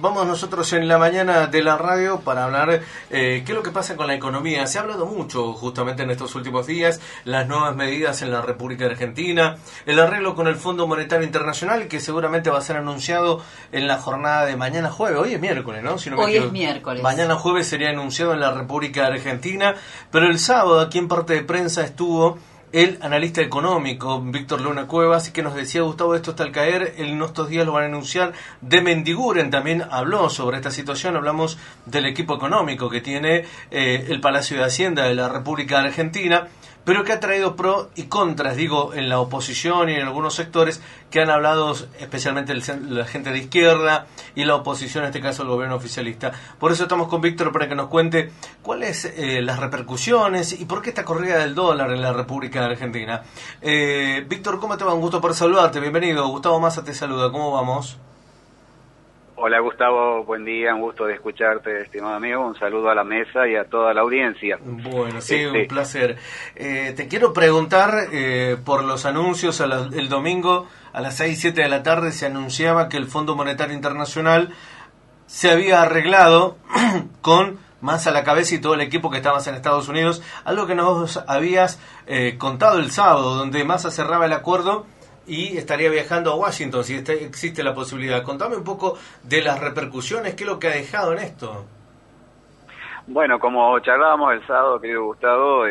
vamos nosotros en la mañana de la radio para hablar qué es lo que pasa con la economía. Se ha hablado mucho justamente en estos últimos días, las nuevas medidas en la República Argentina, el arreglo con el Fondo Monetario Internacional, que seguramente va a ser anunciado en la jornada de mañana jueves. Hoy es miércoles, ¿no? Si no me Hoy equivoco. es miércoles. Mañana jueves sería anunciado en la República Argentina, pero el sábado aquí en parte de prensa estuvo el analista económico Víctor Luna Cuevas, que nos decía: Gustavo, esto está al caer, en estos días lo van a anunciar. De Mendiguren también habló sobre esta situación. Hablamos del equipo económico que tiene el Palacio de Hacienda de la República Argentina, pero que ha traído pros y contras, digo, en la oposición y en algunos sectores que han hablado, especialmente la gente de izquierda y la oposición, en este caso el gobierno oficialista. Por eso estamos con Víctor para que nos cuente cuáles las repercusiones y por qué esta corrida del dólar en la República Argentina. Víctor, ¿cómo te va? Un gusto por saludarte, bienvenido. Gustavo Massa te saluda, ¿cómo vamos? Hola Gustavo, buen día, un gusto de escucharte, estimado amigo, un saludo a la mesa y a toda la audiencia. Bueno, sí, un placer. Te quiero preguntar por los anuncios. El domingo a las 6, 7 de la tarde se anunciaba que el Fondo Monetario Internacional se había arreglado con Massa a la cabeza y todo el equipo que estabas en Estados Unidos, algo que nos habías contado el sábado, donde Massa cerraba el acuerdo y estaría viajando a Washington, si existe la posibilidad. Contame un poco de las repercusiones, qué es lo que ha dejado en esto. Bueno, como charlábamos el sábado, querido Gustavo,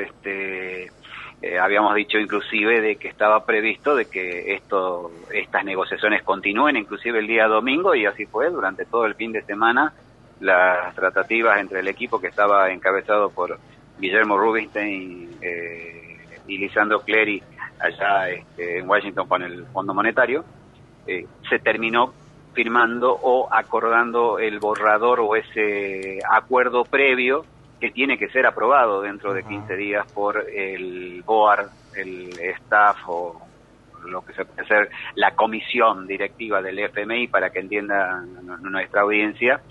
habíamos dicho inclusive de que estaba previsto de que estas negociaciones continúen inclusive el día domingo, y así fue. Durante todo el fin de semana las tratativas entre el equipo que estaba encabezado por Guillermo Rubinstein y Lisandro Clery allá en Washington con el Fondo Monetario, se terminó firmando o acordando el borrador o ese acuerdo previo que tiene que ser aprobado dentro de 15 días por el BOAR, el staff o lo que se puede ser la comisión directiva del FMI, para que entienda nuestra audiencia,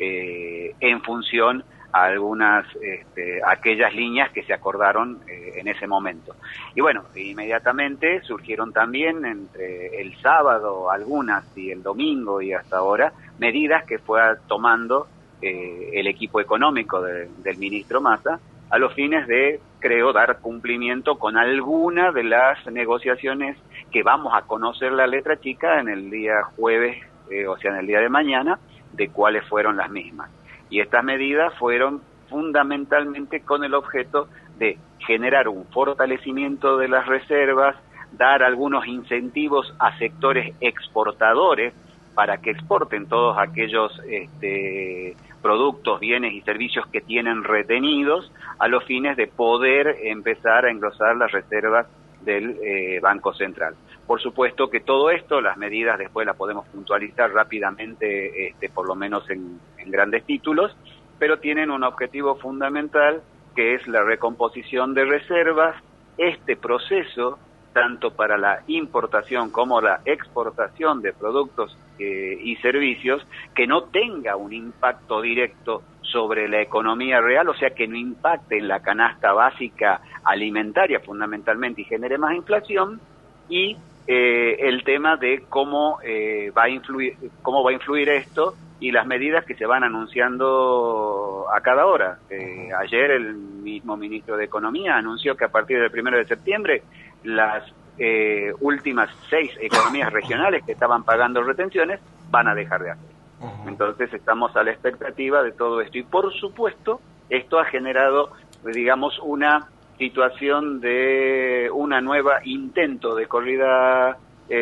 en función a algunas aquellas líneas que se acordaron en ese momento. Y bueno, inmediatamente surgieron también entre el sábado algunas y el domingo y hasta ahora medidas que fue tomando el equipo económico del ministro Massa a los fines de, creo, dar cumplimiento con alguna de las negociaciones que vamos a conocer la letra chica en el día jueves, o sea, en el día de mañana, de cuáles fueron las mismas. Y estas medidas fueron fundamentalmente con el objeto de generar un fortalecimiento de las reservas, dar algunos incentivos a sectores exportadores para que exporten todos aquellos productos, bienes y servicios que tienen retenidos, a los fines de poder empezar a engrosar las reservas del Banco Central. Por supuesto que todo esto, las medidas después las podemos puntualizar rápidamente, por lo menos en grandes títulos, pero tienen un objetivo fundamental, que es la recomposición de reservas. Este proceso, tanto para la importación como la exportación de productos y servicios, que no tenga un impacto directo sobre la economía real, o sea, que no impacte en la canasta básica alimentaria fundamentalmente y genere más inflación, y el tema de cómo va a influir esto y las medidas que se van anunciando a cada hora. Ayer el mismo ministro de Economía anunció que a partir del 1 de septiembre las últimas 6 economías regionales que estaban pagando retenciones van a dejar de hacer. Entonces estamos a la expectativa de todo esto, y por supuesto esto ha generado, digamos, una situación de una nueva intento de corrida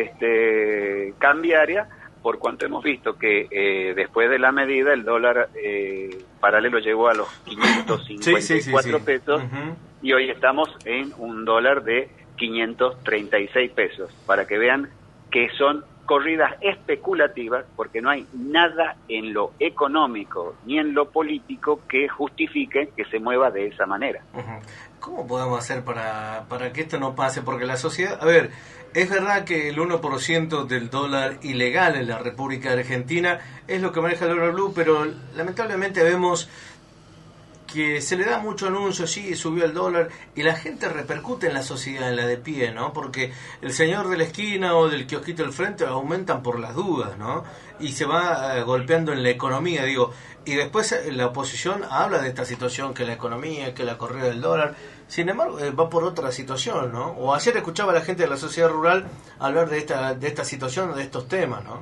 cambiaria, por cuanto hemos visto que después de la medida el dólar paralelo llegó a los 554 pesos, y hoy estamos en un dólar de 536 pesos, para que vean que son corridas especulativas, porque no hay nada en lo económico ni en lo político que justifique que se mueva de esa manera. ¿Cómo podemos hacer para que esto no pase? Porque la sociedad, a ver, es verdad que el 1% del dólar ilegal en la República Argentina es lo que maneja el dólar blue, pero lamentablemente vemos que se le da mucho anuncio, sí, subió el dólar, y la gente repercute en la sociedad, en la de pie, ¿no? Porque el señor de la esquina o del kiosquito del frente aumentan por las dudas, ¿no? Y se va golpeando en la economía, digo, y después la oposición habla de esta situación, que la economía, que la corrida del dólar, sin embargo, va por otra situación, ¿no? O ayer escuchaba a la gente de la sociedad rural hablar de esta situación, de estos temas, ¿no?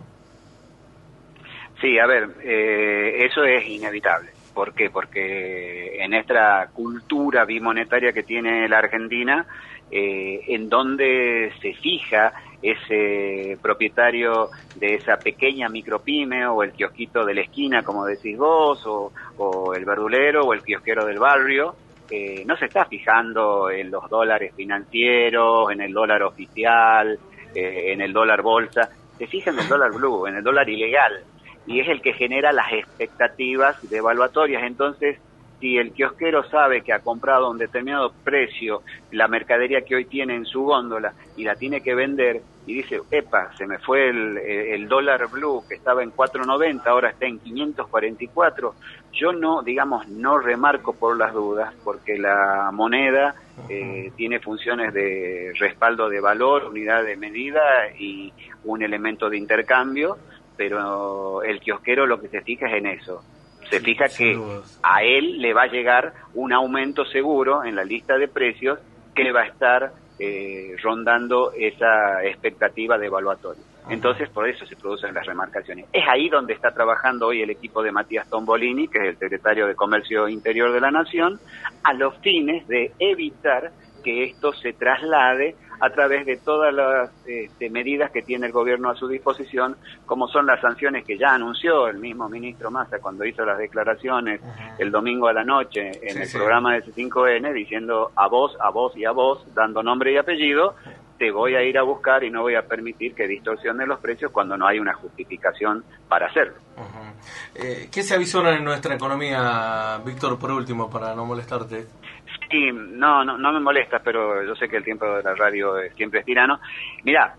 Sí, a ver, eso es inevitable. ¿Por qué? Porque en esta cultura bimonetaria que tiene la Argentina, en donde se fija ese propietario de esa pequeña micropyme o el kiosquito de la esquina, como decís vos, o el verdulero o el kiosquero del barrio, no se está fijando en los dólares financieros, en el dólar oficial, en el dólar bolsa, se fija en el dólar blue, en el dólar ilegal, y es el que genera las expectativas devaluatorias. Entonces, si el kiosquero sabe que ha comprado a un determinado precio la mercadería que hoy tiene en su góndola y la tiene que vender, y dice, epa, se me fue el dólar blue que estaba en 4.90, ahora está en 544, yo no remarco por las dudas, porque la moneda tiene funciones de respaldo de valor, unidad de medida y un elemento de intercambio, pero el kiosquero lo que se fija es en eso. Se fija que a él le va a llegar un aumento seguro en la lista de precios que va a estar rondando esa expectativa devaluatoria. Entonces, por eso se producen las remarcaciones. Es ahí donde está trabajando hoy el equipo de Matías Tombolini, que es el secretario de Comercio Interior de la Nación, a los fines de evitar que esto se traslade a través de todas las medidas que tiene el gobierno a su disposición, como son las sanciones que ya anunció el mismo ministro Massa cuando hizo las declaraciones el domingo a la noche en el programa de C5N, diciendo a vos y a vos, dando nombre y apellido, te voy a ir a buscar y no voy a permitir que distorsionen los precios cuando no hay una justificación para hacerlo. ¿Qué se avisora en nuestra economía, Víctor, por último, para no molestarte? Sí, no me molesta, pero yo sé que el tiempo de la radio siempre es tirano. Mirá,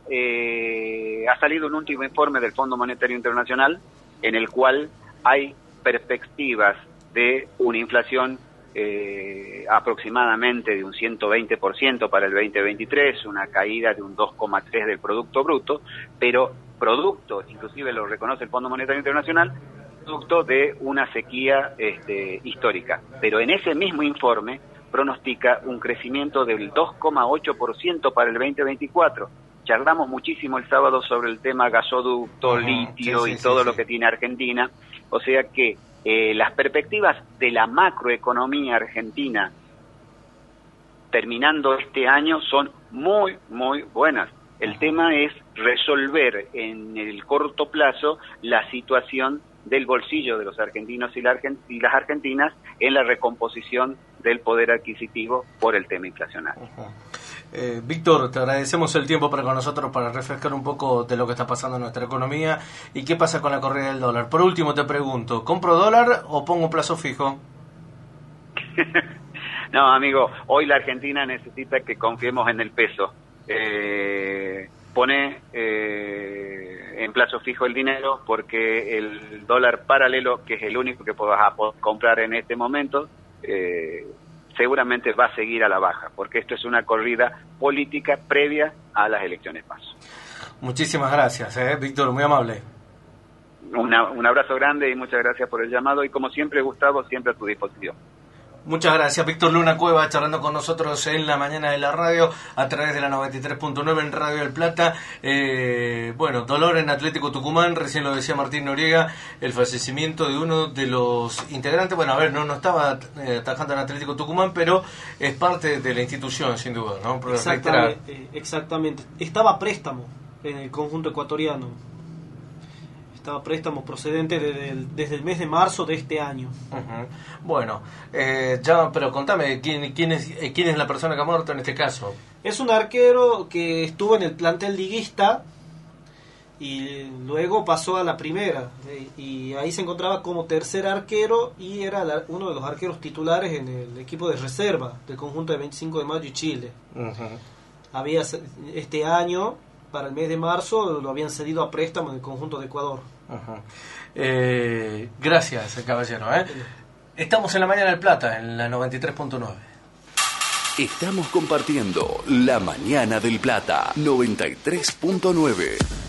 ha salido un último informe del Fondo Monetario Internacional en el cual hay perspectivas de una inflación aproximadamente de un 120% para el 2023, una caída de un 2,3% del Producto Bruto, pero producto, inclusive lo reconoce el Fondo Monetario Internacional, producto de una sequía histórica. Pero en ese mismo informe pronostica un crecimiento del 2,8% para el 2024. Charlamos muchísimo el sábado sobre el tema gasoducto, litio y todo lo que tiene Argentina, o sea que las perspectivas de la macroeconomía argentina terminando este año son muy, muy buenas. El tema es resolver en el corto plazo la situación del bolsillo de los argentinos y las argentinas en la recomposición del poder adquisitivo por el tema inflacionario. Víctor, te agradecemos el tiempo para con nosotros para refrescar un poco de lo que está pasando en nuestra economía y qué pasa con la corrida del dólar. Por último te pregunto, ¿compro dólar o pongo plazo fijo? No, amigo, hoy la Argentina necesita que confiemos en el peso. Pone en plazo fijo el dinero porque el dólar paralelo, que es el único que vas a poder comprar en este momento, seguramente va a seguir a la baja, porque esto es una corrida política previa a las elecciones PASO. Muchísimas gracias, Víctor, muy amable. Un abrazo grande y muchas gracias por el llamado y como siempre, Gustavo, siempre a tu disposición. Muchas gracias, Víctor Luna Cueva, charlando con nosotros en la mañana de la radio, a través de la 93.9 en Radio del Plata. Dolor en Atlético Tucumán, recién lo decía Martín Noriega, el fallecimiento de uno de los integrantes, no estaba atajando en Atlético Tucumán, pero es parte de la institución, sin duda, ¿no? Exactamente. Estaba a préstamo en el conjunto ecuatoriano. Estaba a préstamo procedente desde el mes de marzo de este año. Bueno, pero contame, ¿quién es la persona que ha muerto en este caso? Es un arquero que estuvo en el plantel liguista y luego pasó a la primera, y ahí se encontraba como tercer arquero y era uno de los arqueros titulares en el equipo de reserva del conjunto de 25 de Mayo y Chile. Había este año, para el mes de marzo, lo habían cedido a préstamo en el conjunto de Ecuador. Gracias, caballero. Estamos en la Mañana del Plata, en la 93.9. Estamos compartiendo La Mañana del Plata 93.9.